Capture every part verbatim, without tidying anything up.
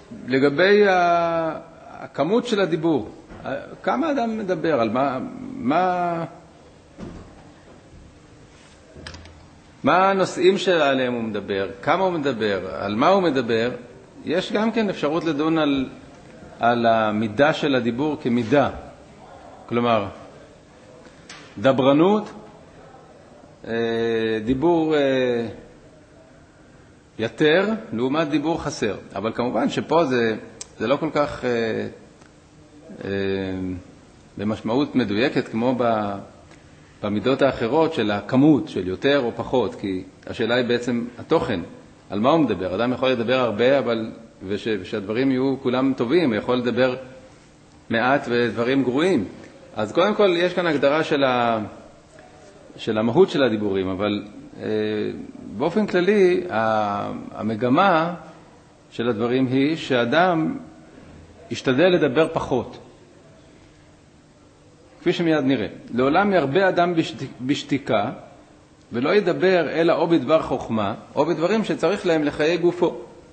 לגבי הכמות של הדיבור, כמה אדם מדבר, על מה, מה, מה הנושאים שעליהם הוא מדבר, כמה הוא מדבר, על מה הוא מדבר, יש גם כן אפשרות לדון על, על המידה של הדיבור כמידה. כלומר, דברנות, דיבור יותר לעומת דיבור חסר. אבל כמובן שפה זה, זה לא כל כך אה, אה, במשמעות מדויקת כמו ב, במידות האחרות של הכמות, של יותר או פחות, כי השאלה היא בעצם התוכן, על מה הוא מדבר. אדם יכול לדבר הרבה, אבל וש, ושהדברים יהיו כולם טובים, הוא יכול לדבר מעט ודברים גרועים. אז קודם כל יש כאן הגדרה של, ה, של המהות של הדיבורים, אבל באופן כללי, המגמה של הדברים היא שאדם ישתדל לדבר פחות. כפי שמיד נראה. לעולם ירבה אדם בשתיקה, ולא ידבר אלא או בדבר חוכמה, או בדברים שצריך להם לחיי גופו.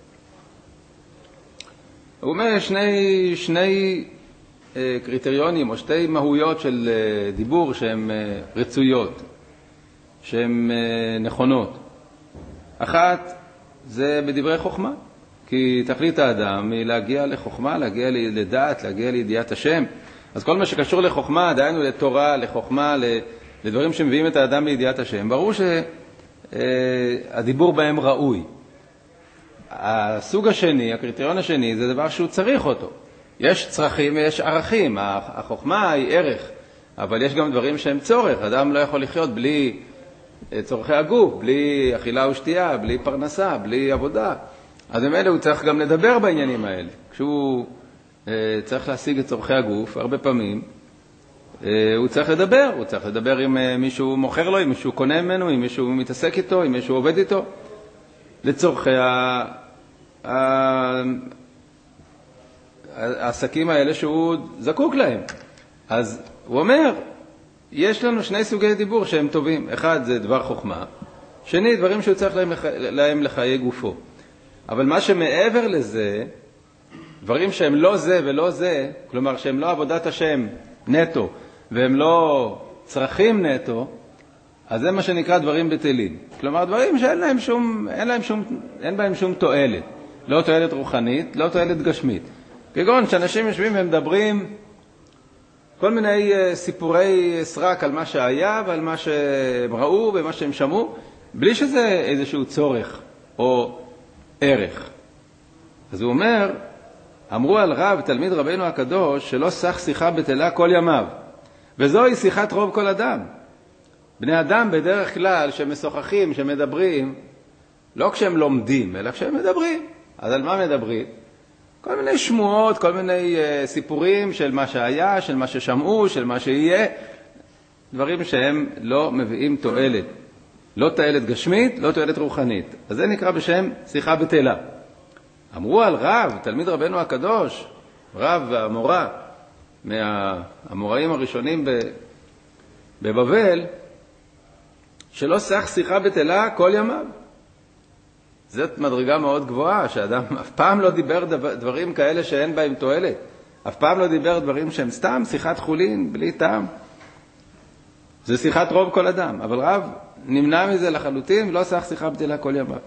הוא אומר שני, שני קריטריונים או שתי מהויות של דיבור שהן רצויות. שהן נכונות. אחת, זה בדברי חוכמה, כי תכלית האדם היא להגיע לחוכמה, להגיע לדעת, להגיע לידיעת השם. אז כל מה שקשור לחוכמה, דהיינו לתורה, לחוכמה, לדברים שמביאים את האדם לידיעת השם, ברור שהדיבור בהם ראוי. הסוג השני, הקריטריון השני, זה דבר שהוא צריך אותו. יש צרכים ויש ערכים. החוכמה היא ערך, אבל יש גם דברים שהם צורך. אדם לא יכול לחיות בלי צורכי הגוף, בלי אכילה ושתייה, בלי פרנסה, בלי עבודה. אז במילא הוא צריך גם לדבר בעניינים האלה. כשהוא אה, צריך להשיג את צורכי הגוף, הרבה פעמים, אה, הוא צריך לדבר. הוא צריך לדבר עם אה, מישהו מוכר לו, עם מישהו קונה ממנו, עם מישהו מתעסק איתו, עם מישהו עובד איתו. לצורכי ה... ה... העסקים האלה שהוא זקוק להם. אז הוא אומר, יש לנו שני סוגי דיבור שהם טובים. אחד זה דבר חוכמה, שני דברים שהוא צריך להם, לח... להם לחיי גופו. אבל מה שמעבר לזה, דברים שהם לא זה ולא זה, כלומר שהם לא עבודת השם נטו, והם לא צרכים נטו, אז זה מה שנקרא דברים בטלים. כלומר דברים שאין להם שום, אין להם שום, אין בהם שום תועלת. לא תועלת רוחנית, לא תועלת גשמית. כגון שאנשים יושבים ומדברים כל מיני סיפורי סרק על מה שהיה ועל מה שהם ראו ומה שהם שמעו, בלי שזה איזשהו צורך או ערך. אז הוא אומר, אמרו על רב, תלמיד רבנו הקדוש, שלא סך שיחה בטלה כל ימיו. וזוהי שיחת רוב כל אדם. בני אדם בדרך כלל שמשוחחים, שמדברים, לא כשהם לומדים, אלא כשהם מדברים. אז על מה מדברים? כל מיני שמועות, כל מיני uh, סיפורים של מה שהיה, של מה ששמעו, של מה שיהיה. דברים שהם לא מביאים תועלת. לא תועלת גשמית, לא תועלת רוחנית. אז זה נקרא בשם שיחה בטלה. אמרו על רב, תלמיד רבנו הקדוש, רב והמורה, מהמוראים הראשונים בבבל, שלא סך שיחה בטלה כל ימיו. זאת מדרגה מאוד גבוהה, שאדם אף פעם לא דיבר דברים כאלה שאין בהם תועלת. אף פעם לא דיבר דברים שהם סתם שיחת חולין, בלי טעם. זה שיחת רוב כל אדם. אבל רב נמנע מזה לחלוטין, ולא סך שיחה בטלה כל ימיו.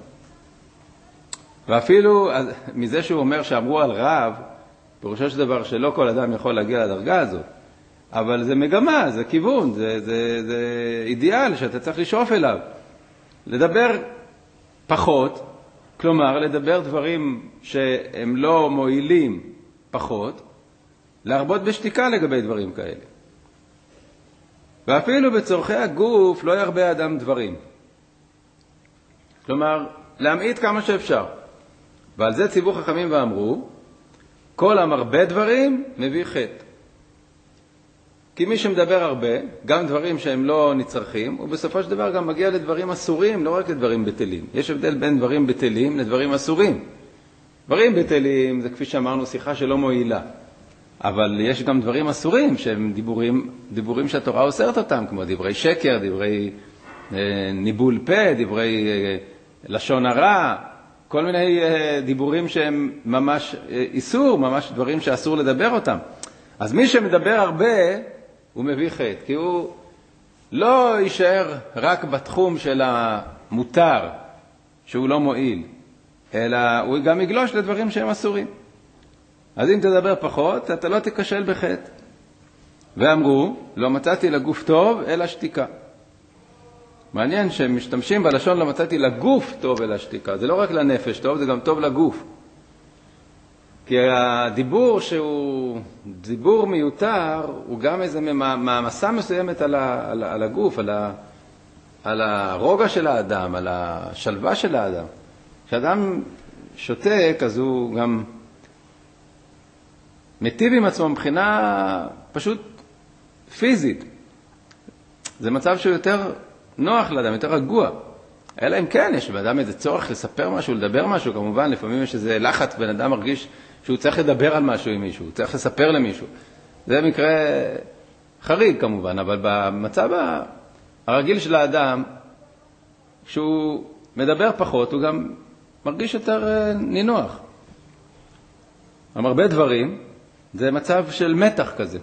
ואפילו מזה שהוא אומר שאמרו על רב, פירושו של דבר שלא כל אדם יכול להגיע לדרגה הזאת. אבל זה מגמה, זה כיוון, זה, זה, זה אידיאל שאתה צריך לשאוף אליו. לדבר פחות, כלומר לדבר דברים שהם לא מועילים פחות, להרבות בשתיקה לגבי דברים כאלה. ואפילו בצורכי הגוף לא ירבה אדם דברים. כלומר, להמעיט כמה שאפשר. ועל זה ציוו חכמים ואמרו, כל המרבה דברים מביא חטא. כי מי שמדבר הרבה, גם דברים שהם לא נצרכים, ובסופו של דבר גם מגיע לדברים אסורים, לא רק לדברים בטלים. יש הבדל בין דברים בטלים לדברים אסורים. דברים בטלים זה כפי שאמרנו שיחה שלא מועילה. אבל יש גם דברים אסורים שהם דיבורים, דיבורים שהתורה אוסרת אותם, כמו דברי שקר, דברי אה, ניבול פה, דברי אה, לשון הרע, כל מיני דיבורים שהם ממש איסור, ממש דברים שאסור לדבר אותם. אז מי שמדבר הרבה, הוא מביא חטא, כי הוא לא יישאר רק בתחום של המותר, שהוא לא מועיל, אלא הוא גם יגלוש לדברים שהם אסורים. אז אם תדבר פחות, אתה לא תקשל בחטא. ואמרו, לא מצאתי לגוף טוב, אלא שתיקה. מעניין שהם משתמשים בלשון לא מצאתי לגוף טוב אלא שתיקה. זה לא רק לנפש טוב, זה גם טוב לגוף. כי הדיבור שהוא דיבור מיותר, הוא גם איזה מעמסה מסוימת על, ה, על, על הגוף, על, ה, על הרוגע של האדם, על השלווה של האדם. כשאדם שותק, אז הוא גם מטיב עם עצמו מבחינה פשוט פיזית. זה מצב שהוא יותר נוח לאדם, יותר רגוע. אלא אם כן, יש באדם איזה צורך לספר משהו, לדבר משהו, כמובן, לפעמים יש איזה לחץ, בן אדם מרגיש שהוא צריך לדבר על משהו עם מישהו, הוא צריך לספר למישהו. זה מקרה חריג כמובן, אבל במצב הרגיל של האדם, כשהוא מדבר פחות, הוא גם מרגיש יותר נינוח. הרבה דברים, זה מצב של מתח כזה.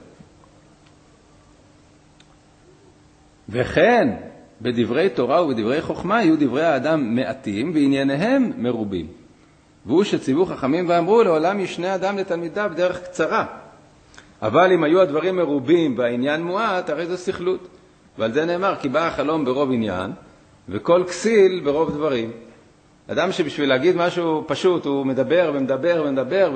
וכן, בדברי תורה ובדברי חוכמה יהיו דברי האדם מעטים וענייניהם מרובים. והוא שציוו חכמים ואמרו לעולם ישנה אדם לתלמידיו דרך קצרה. אבל אם היו הדברים מרובים והעניין מועט, הרי זו סכלות. ועל זה נאמר כי בא החלום ברוב עניין וכל כסיל ברוב דברים. אדם שבשביל להגיד משהו פשוט הוא מדבר ומדבר ומדבר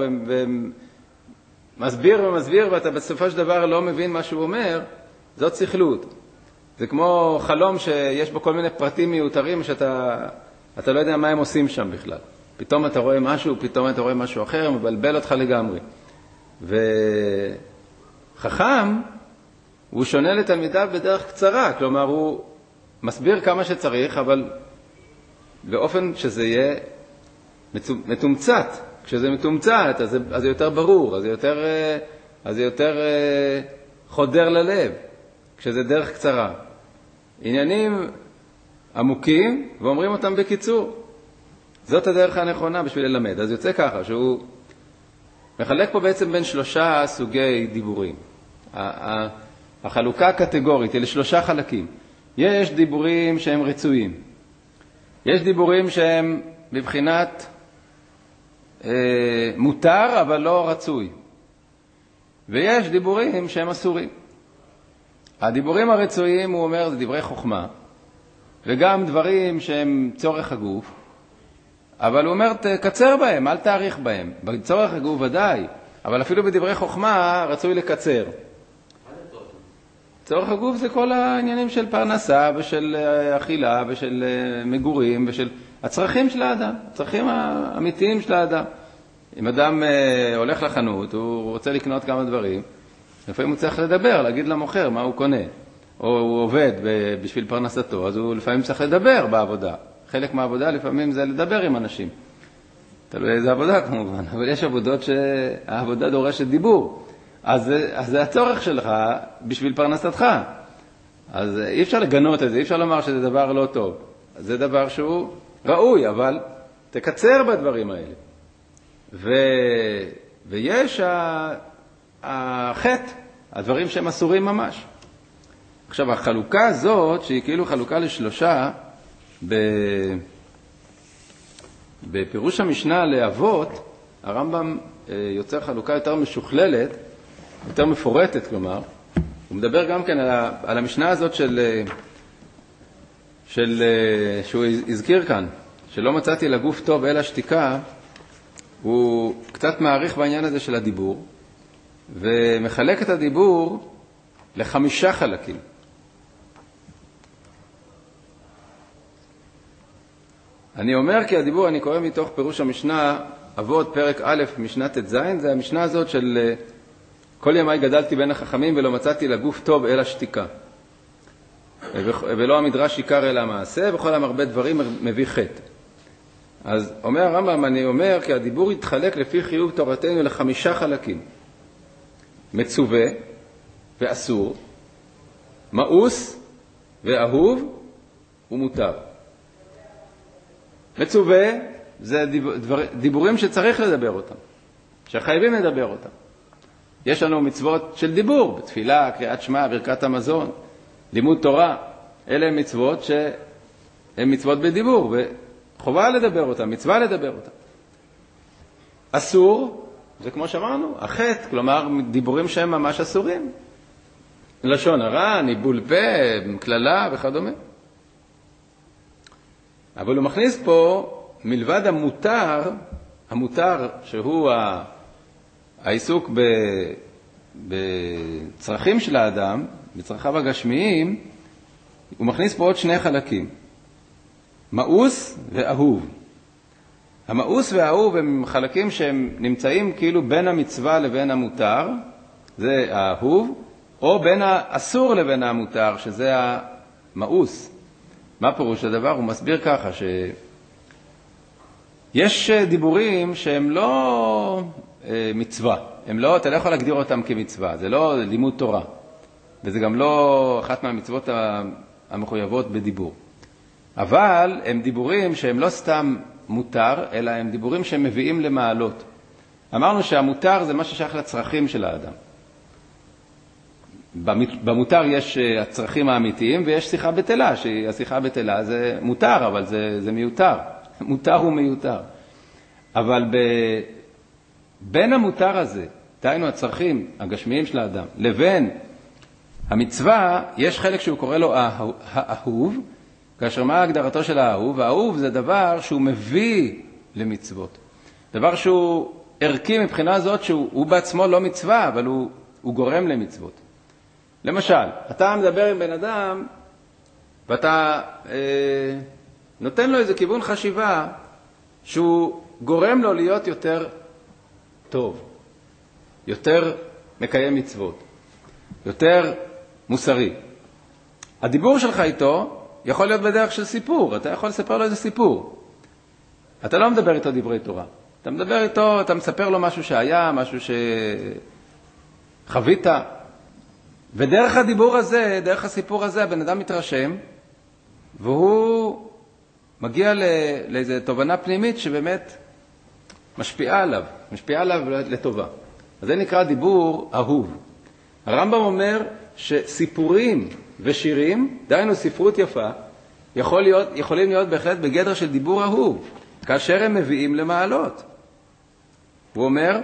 ומסביר ומסביר ואתה בסופו של דבר לא מבין מה שהוא אומר, זאת סכלות. זה כמו חלום שיש בו כל מיני פרטים מיותרים שאתה אתה לא יודע מה הם עושים שם בכלל. פתאום אתה רואה משהו, פתאום אתה רואה משהו אחר, מבלבל אותך לגמרי. וחכם, הוא שונה לתלמידיו בדרך קצרה, כלומר הוא מסביר כמה שצריך, אבל באופן שזה יהיה מתומצת. כשזה מתומצת, אז זה, אז זה יותר ברור, אז זה יותר, אז זה יותר חודר ללב, כשזה דרך קצרה. עניינים עמוקים, ואומרים אותם בקיצור. זאת הדרך הנכונה בשביל ללמד. אז יוצא ככה, שהוא מחלק פה בעצם בין שלושה סוגי דיבורים. החלוקה הקטגורית היא לשלושה חלקים. יש דיבורים שהם רצויים. יש דיבורים שהם בבחינת אה, מותר אבל לא רצוי. ויש דיבורים שהם אסורים. הדיבורים הרצויים, הוא אומר, זה דברי חוכמה, וגם דברים שהם צורך הגוף, אבל הוא אומר, תקצר בהם, אל תאריך בהם. בצורך הגוף ודאי, אבל אפילו בדברי חוכמה רצוי לקצר. צורך הגוף זה כל העניינים של פרנסה ושל אכילה ושל מגורים ושל הצרכים של האדם, הצרכים האמיתיים של האדם. אם אדם הולך לחנות, הוא רוצה לקנות כמה דברים, לפעמים הוא צריך לדבר, להגיד למוכר מה הוא קונה, או הוא עובד בשביל פרנסתו, אז הוא לפעמים צריך לדבר בעבודה. חלק מהעבודה לפעמים זה לדבר עם אנשים. תלוי איזה עבודה כמובן, אבל יש עבודות שהעבודה דורשת דיבור. אז, אז זה הצורך שלך בשביל פרנסתך. אז אי אפשר לגנות את זה, אי אפשר לומר שזה דבר לא טוב. זה דבר שהוא ראוי, אבל תקצר בדברים האלה. ו, ויש ה, החטא, הדברים שהם אסורים ממש. עכשיו, החלוקה הזאת, שהיא כאילו חלוקה לשלושה, בפירוש המשנה לאבות, הרמב"ם יוצר חלוקה יותר משוכללת, יותר מפורטת, כלומר, הוא מדבר גם כן על המשנה הזאת של, של, שהוא הזכיר כאן, שלא מצאתי לגוף טוב אלא שתיקה, הוא קצת מעריך בעניין הזה של הדיבור, ומחלק את הדיבור לחמישה חלקים. אני אומר כי הדיבור, אני קורא מתוך פירוש המשנה, אבות פרק א' משנה תז, זה המשנה הזאת של כל ימי גדלתי בין החכמים ולא מצאתי לגוף טוב אלא שתיקה. ולא המדרש עיקר אלא מעשה, וכל המרבה דברים מביא חטא. אז אומר הרמב"ם, אני אומר כי הדיבור יתחלק לפי חיוב תורתנו לחמישה חלקים. מצווה ואסור, מאוס ואהוב ומותר. מצווה זה דיבור, דיבורים שצריך לדבר אותם, שחייבים לדבר אותם. יש לנו מצוות של דיבור, בתפילה, קריאת שמע, ברכת המזון, לימוד תורה. אלה הם מצוות שהן מצוות בדיבור, וחובה לדבר אותם, מצווה לדבר אותם. אסור, זה כמו שאמרנו, החטא, כלומר דיבורים שהם ממש אסורים. לשון הרע, ניבול פה, כללה וכדומה. אבל הוא מכניס פה, מלבד המותר, המותר שהוא העיסוק ב, בצרכים של האדם, בצרכיו הגשמיים, הוא מכניס פה עוד שני חלקים, מאוס ואהוב. המאוס והאהוב הם חלקים שהם נמצאים כאילו בין המצווה לבין המותר, זה האהוב, או בין האסור לבין המותר, שזה המאוס. מה פירוש הדבר? הוא מסביר ככה שיש דיבורים שהם לא מצווה, הם לא, אתה לא יכול להגדיר אותם כמצווה, זה לא לימוד תורה, וזה גם לא אחת מהמצוות המחויבות בדיבור. אבל הם דיבורים שהם לא סתם מותר, אלא הם דיבורים שהם מביאים למעלות. אמרנו שהמותר זה מה ששייך לצרכים של האדם. במותר יש הצרכים האמיתיים ויש שיחה בטלה, שהשיחה בטלה זה מותר, אבל זה, זה מיותר. מותר ומיותר. אבל ב... בין המותר הזה, דהיינו הצרכים הגשמיים של האדם, לבין המצווה, יש חלק שהוא קורא לו האהוב, כאשר מה הגדרתו של האהוב? האהוב זה דבר שהוא מביא למצוות. דבר שהוא ערכי מבחינה זאת שהוא בעצמו לא מצווה, אבל הוא, הוא גורם למצוות. למשל, אתה מדבר עם בן אדם, ואתה אה, נותן לו איזה כיוון חשיבה, שהוא גורם לו להיות יותר טוב, יותר מקיים מצוות, יותר מוסרי. הדיבור שלך איתו יכול להיות בדרך של סיפור, אתה יכול לספר לו איזה סיפור. אתה לא מדבר איתו דברי תורה. אתה מדבר איתו, אתה מספר לו משהו שהיה, משהו שחווית. ודרך הדיבור הזה, דרך הסיפור הזה, הבן אדם מתרשם, והוא מגיע לאיזו תובנה פנימית שבאמת משפיעה עליו, משפיעה עליו לטובה. אז זה נקרא דיבור אהוב. הרמב"ם אומר שסיפורים ושירים, דהיינו ספרות יפה, יכול להיות, יכולים להיות בהחלט בגדר של דיבור אהוב, כאשר הם מביאים למעלות. הוא אומר,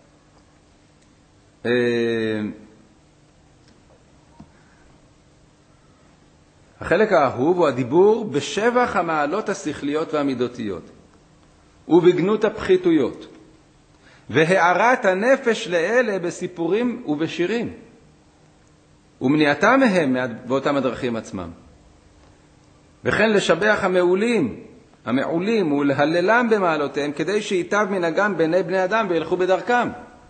אה, החלק האהוב הוא הדיבור בשבח המעלות השכליות והמידותיות, ובגנות הפחיתויות, והערת הנפש לאלה בסיפורים ובשירים, ומניעתם מהם באותם הדרכים עצמם. וכן לשבח המעולים, המעולים ולהללם במעלותיהם, כדי שיטב מנהגם בעיני בני אדם וילכו בדרכם.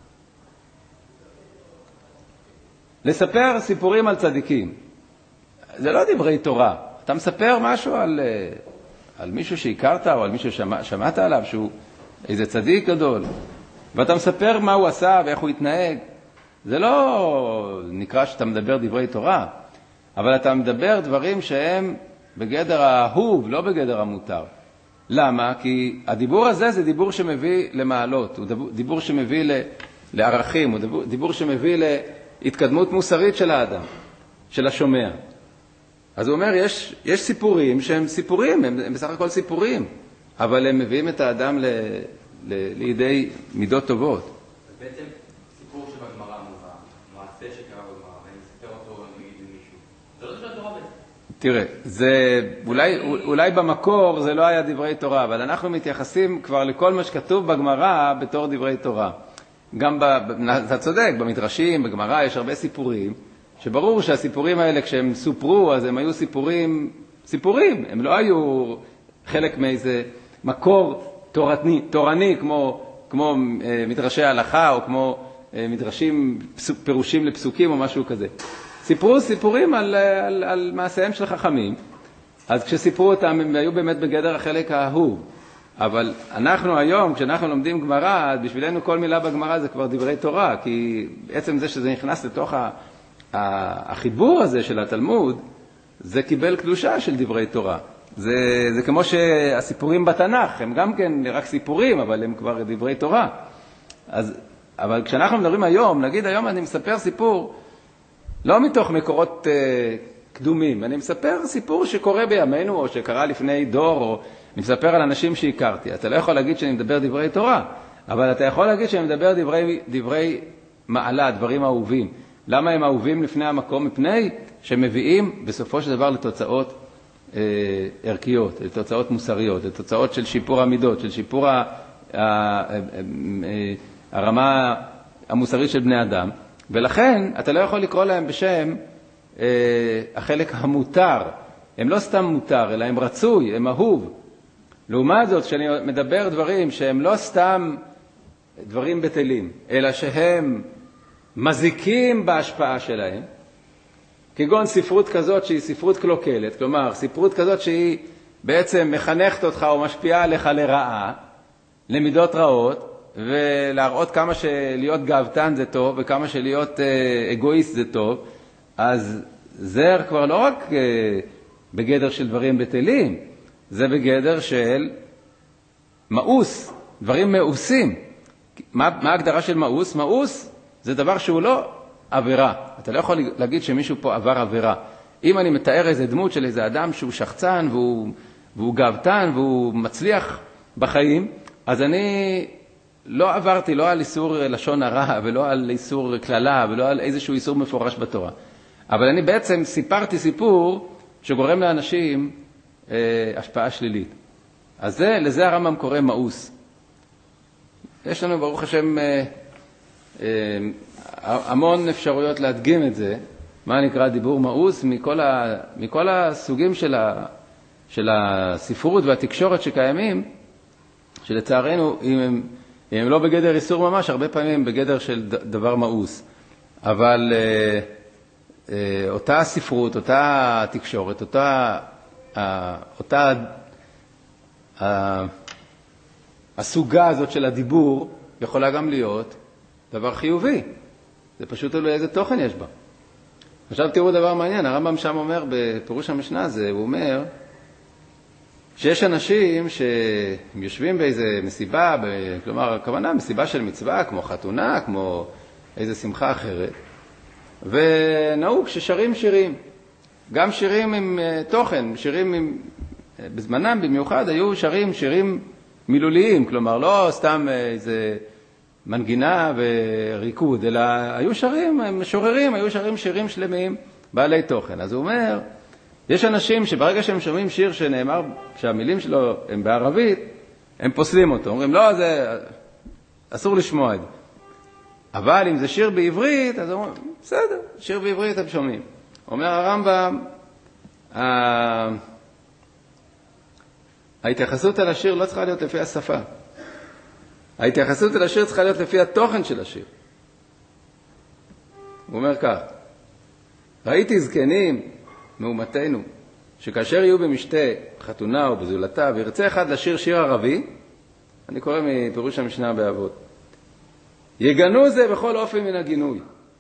לספר סיפורים על צדיקים, זה לא דברי תורה. אתה מספר משהו על, על מישהו שהכרת או על מישהו ששמעת עליו שהוא איזה צדיק גדול, ואתה מספר מה הוא עשה ואיך הוא התנהג. זה לא נקרא שאתה מדבר דברי תורה, אבל אתה מדבר דברים שהם בגדר האהוב, לא בגדר המותר. למה? כי הדיבור הזה זה דיבור שמביא למעלות, הוא דיבור שמביא לערכים, הוא דיבור, דיבור שמביא להתקדמות מוסרית של האדם, של השומע. אז הוא אומר, יש, יש סיפורים שהם סיפורים, הם, הם בסך הכל סיפורים, אבל הם מביאים את האדם ל, ל, לידי מידות טובות. בעצם סיפור שבגמרא מובא, מעשה שקרה בגמרא, ואני מספר אותו נגיד למישהו. זה לא דברי תורה בעצם. תראה, זה, אולי, אולי במקור זה לא היה דברי תורה, אבל אנחנו מתייחסים כבר לכל מה שכתוב בגמרא בתור דברי תורה. גם, ב, אתה צודק, במדרשים, בגמרא יש הרבה סיפורים, שברור שהסיפורים האלה כשהם סופרו, אז הם היו סיפורים, סיפורים, הם לא היו חלק מאיזה מקור תורני, תורני כמו, כמו אה, מדרשי ההלכה או כמו אה, מדרשים, פסוק, פירושים לפסוקים או משהו כזה. סיפרו סיפורים על, על, על מעשיהם של חכמים, אז כשסיפרו אותם הם היו באמת בגדר החלק האהוב. אבל אנחנו היום, כשאנחנו לומדים גמרא, בשבילנו כל מילה בגמרא זה כבר דברי תורה, כי בעצם זה שזה נכנס לתוך ה... החיבור הזה של התלמוד, זה קיבל קדושה של דברי תורה. זה, זה כמו שהסיפורים בתנ"ך, הם גם כן רק סיפורים, אבל הם כבר דברי תורה. אז, אבל כשאנחנו מדברים היום, נגיד היום אני מספר סיפור, לא מתוך מקורות אה, קדומים, אני מספר סיפור שקורה בימינו, או שקרה לפני דור, או אני מספר על אנשים שהכרתי. אתה לא יכול להגיד שאני מדבר דברי תורה, אבל אתה יכול להגיד שאני מדבר דברי, דברי מעלה, דברים אהובים. למה הם אהובים לפני המקום? מפני שמביאים בסופו של דבר לתוצאות אה, ערכיות, לתוצאות מוסריות, לתוצאות של שיפור המידות, של שיפור ה, ה, ה, ה, הרמה המוסרית של בני אדם. ולכן אתה לא יכול לקרוא להם בשם אה, החלק המותר. הם לא סתם מותר, אלא הם רצוי, הם אהוב. לעומת זאת, כשאני מדבר דברים שהם לא סתם דברים בטלים, אלא שהם מזיקים בהשפעה שלהם, כגון ספרות כזאת שהיא ספרות קלוקלת, כלומר, ספרות כזאת שהיא בעצם מחנכת אותך או משפיעה עליך לרעה, למידות רעות, ולהראות כמה שלהיות גאוותן זה טוב, וכמה שלהיות אגואיסט זה טוב, אז זה כבר לא רק בגדר של דברים בטלים, זה בגדר של מאוס, דברים מאוסים. מה, מה ההגדרה של מאוס? מאוס זה דבר שהוא לא עבירה. אתה לא יכול להגיד שמישהו פה עבר עבירה. אם אני מתאר איזה דמות של איזה אדם שהוא שחצן והוא, והוא גאוותן והוא מצליח בחיים, אז אני לא עברתי לא על איסור לשון הרע ולא על איסור כללה ולא על איזשהו איסור מפורש בתורה. אבל אני בעצם סיפרתי סיפור שגורם לאנשים אה, השפעה שלילית. אז זה, לזה הרמב"ם קורא מאוס. יש לנו ברוך השם אה, אה, המון אפשרויות להדגים את זה, מה נקרא דיבור מאוס, מכל, ה, מכל הסוגים של, ה, של הספרות והתקשורת שקיימים, שלצערנו, אם הם, אם הם לא בגדר איסור ממש, הרבה פעמים הם בגדר של דבר מאוס. אבל אה, אה, אותה ספרות, אותה תקשורת, אותה, אה, אותה אה, הסוגה הזאת של הדיבור, יכולה גם להיות דבר חיובי. זה פשוט לא איזה תוכן יש בה. עכשיו תראו דבר מעניין, הרמב"ם שם אומר בפירוש המשנה הזה, הוא אומר שיש אנשים שהם יושבים באיזה מסיבה, ב... כלומר, הכוונה מסיבה של מצווה, כמו חתונה, כמו איזה שמחה אחרת, ונהוג ששרים שירים, גם שירים עם תוכן, שירים עם... בזמנם במיוחד היו שרים שירים מילוליים, כלומר לא סתם איזה מנגינה וריקוד, אלא היו שרים, משוררים, היו שרים שירים שלמים בעלי תוכן. אז הוא אומר, יש אנשים שברגע שהם שומעים שיר שנאמר, שהמילים שלו הם בערבית, הם פוסלים אותו. אומרים, לא, זה אסור לשמוע את זה. אבל אם זה שיר בעברית, אז אומרים, בסדר, שיר בעברית הם שומעים. אומר הרמב"ם, ההתייחסות על השיר לא צריכה להיות לפי השפה. ההתייחסות על השיר צריכה להיות לפי התוכן של השיר. הוא אומר כך, ראיתי זקנים מאומתנו, שכאשר יהיו במשתה חתונה או בזולתה, וירצה אחד לשיר שיר ערבי, אני קורא מפירוש המשנה באבות, יגנו זה בכל אופן מן הגינוי.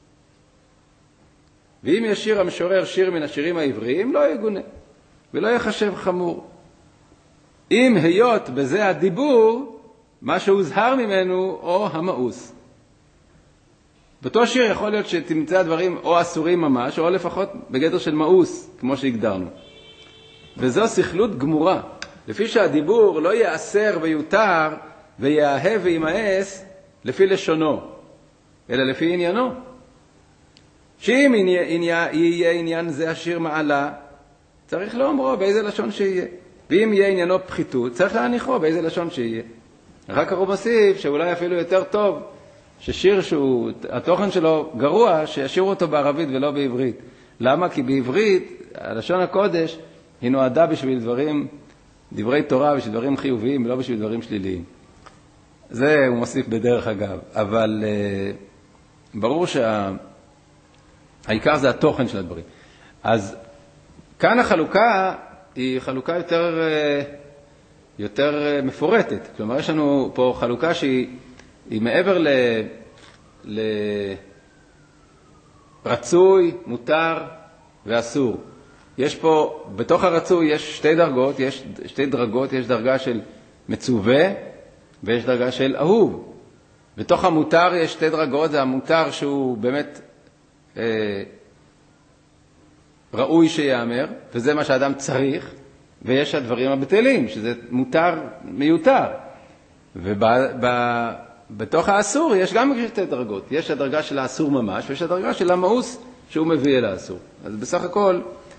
ואם ישיר המשורר שיר מן השירים העבריים, לא יגונה, ולא יחשב חמור. אם היות בזה הדיבור, מה שהוזהר ממנו או המאוס. באותו שיר יכול להיות שתמצא דברים או אסורים ממש, או לפחות בגדר של מאוס, כמו שהגדרנו. וזו שכלות גמורה. לפי שהדיבור לא יאסר ויותר ויאהב וימאס לפי לשונו, אלא לפי עניינו. שאם יהיה עניין זה השיר מעלה, צריך לאומרו באיזה לשון שיהיה. ואם יהיה עניינו פחיתות, צריך להניחו באיזה לשון שיהיה. רק הרב מוסיף שאולי אפילו יותר טוב ששיר שהוא, התוכן שלו גרוע, שישירו אותו בערבית ולא בעברית. למה? כי בעברית, הלשון הקודש, היא נועדה בשביל דברים, דברי תורה, בשביל דברים חיוביים, ולא בשביל דברים שליליים. זה הוא מוסיף בדרך אגב. אבל uh, ברור שהעיקר זה התוכן של הדברים. אז כאן החלוקה היא חלוקה יותר... Uh, יותר מפורטת. כלומר, יש לנו פה חלוקה שהיא היא מעבר ל, לרצוי, מותר ואסור. יש פה, בתוך הרצוי יש שתי דרגות, יש שתי דרגות, יש דרגה של מצווה ויש דרגה של אהוב. בתוך המותר יש שתי דרגות, זה המותר שהוא באמת אה, ראוי שיאמר, וזה מה שהאדם צריך, ויש הדברים הבטלים, שזה מותר מיותר. ובתוך האסור יש גם שתי דרגות. יש הדרגה של האסור ממש, ויש הדרגה של המאוס שהוא מביא אל האסור. אז בסך הכל,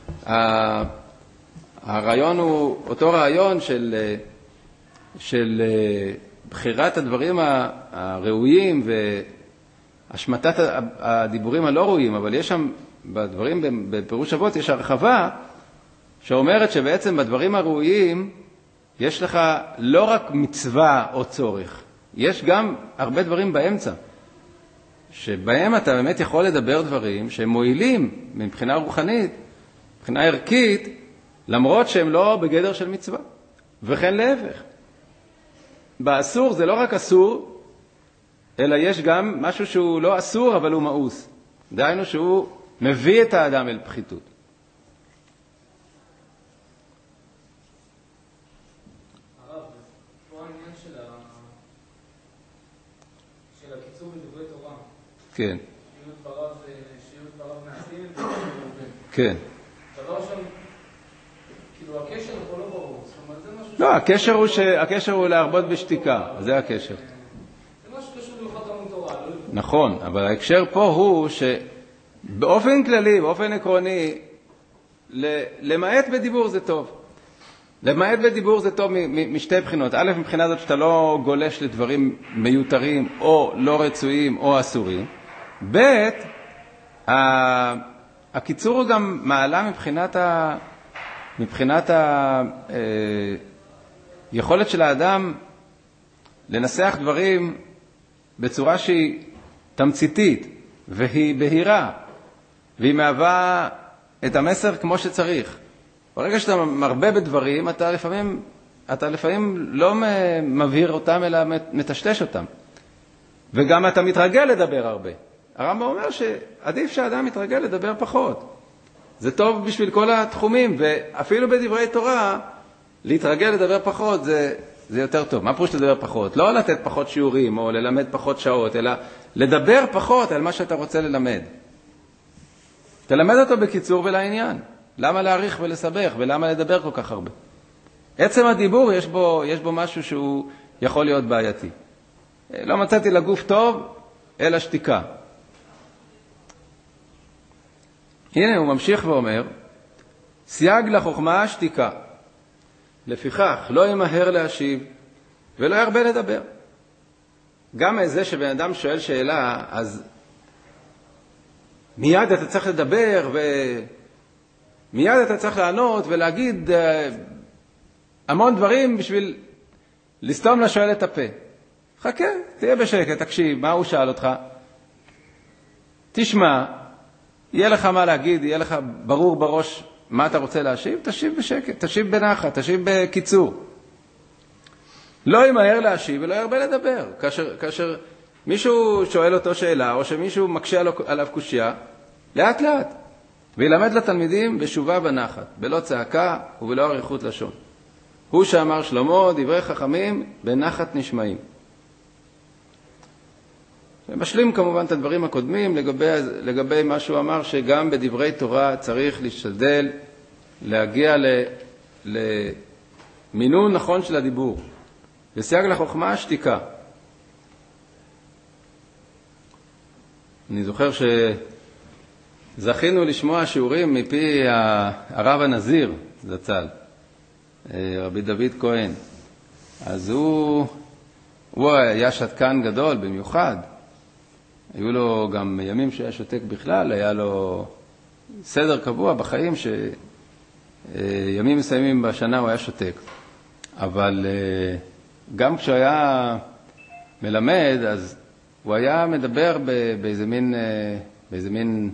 הרעיון הוא אותו רעיון של, של בחירת הדברים הראויים והשמטת הדיבורים הלא ראויים, אבל יש שם, בדברים בפירוש אבות, יש הרחבה שאומרת שבעצם בדברים הראויים יש לך לא רק מצווה או צורך, יש גם הרבה דברים באמצע, שבהם אתה באמת יכול לדבר דברים שהם מועילים מבחינה רוחנית, מבחינה ערכית, למרות שהם לא בגדר של מצווה, וכן להפך. באסור זה לא רק אסור, אלא יש גם משהו שהוא לא אסור אבל הוא מאוס. דהיינו שהוא מביא את האדם אל פחיתות. הרב, פה העניין של ה... של הקיצור בדברי תורה. כן. שיהיו דבריו, שיהיו דבריו מעשים ודבריו מעובין. כן. דבר שם, כאילו הקשר פה לא ברור. זאת אומרת, זה משהו... לא, הקשר הוא, ש... הקשר הוא להרבות בשתיקה, זה הקשר. זה משהו קשור ללכות תלמוד תורה, לא? נכון, אבל ההקשר פה הוא שבאופן כללי, באופן עקרוני, למעט בדיבור זה טוב. למעט בדיבור זה טוב משתי בחינות. א', מבחינה זאת שאתה לא גולש לדברים מיותרים או לא רצויים או אסורים. ב', הקיצור הוא גם מעלה מבחינת ה... מבחינת היכולת של האדם לנסח דברים בצורה שהיא תמציתית והיא בהירה והיא מהווה את המסר כמו שצריך. ברגע שאתה מרבה בדברים, אתה לפעמים, אתה לפעמים לא מבהיר אותם אלא מטשטש אותם. וגם אתה מתרגל לדבר הרבה. הרמב"ם אומר שעדיף שהאדם מתרגל לדבר פחות. זה טוב בשביל כל התחומים, ואפילו בדברי תורה, להתרגל לדבר פחות זה, זה יותר טוב. מה פירוש לדבר פחות? לא לתת פחות שיעורים או ללמד פחות שעות, אלא לדבר פחות על מה שאתה רוצה ללמד. תלמד אותו בקיצור ולעניין. למה להאריך ולסבך ולמה לדבר כל כך הרבה? עצם הדיבור יש בו, יש בו משהו שהוא יכול להיות בעייתי. לא מצאתי לגוף טוב, אלא שתיקה. הנה הוא ממשיך ואומר, סייג לחוכמה שתיקה. לפיכך לא ימהר להשיב ולא ירבה לדבר. גם איזה שבן אדם שואל שאלה, אז מיד אתה צריך לדבר ומיד אתה צריך לענות ולהגיד uh, המון דברים בשביל לסתום לשואל את הפה. חכה, תהיה בשקט, תקשיב, מה הוא שאל אותך? תשמע, יהיה לך מה להגיד, יהיה לך ברור בראש מה אתה רוצה להשיב, תשיב בשקט, תשיב בנחת, תשיב בקיצור. לא ימהר להשיב ולא ירבה לדבר. כאשר, כאשר מישהו שואל אותו שאלה, או שמישהו מקשה עליו קושיה, לאט לאט, וילמד לתלמידים בשובה בנחת, בלא צעקה ובלא אריכות לשון. הוא שאמר שלמה, דברי חכמים בנחת נשמעים. משלים כמובן את הדברים הקודמים לגבי, לגבי מה שהוא אמר, שגם בדברי תורה צריך להשתדל להגיע ל, למינון נכון של הדיבור. וסייג לחוכמה שתיקה. אני זוכר שזכינו לשמוע שיעורים מפי הרב הנזיר, זצ"ל, רבי דוד כהן. אז הוא, הוא היה שתקן גדול במיוחד. היו לו גם ימים שהיה שותק בכלל, היה לו סדר קבוע בחיים שימים מסוימים בשנה הוא היה שותק. אבל גם כשהוא היה מלמד, אז הוא היה מדבר באיזה מין, באיזה מין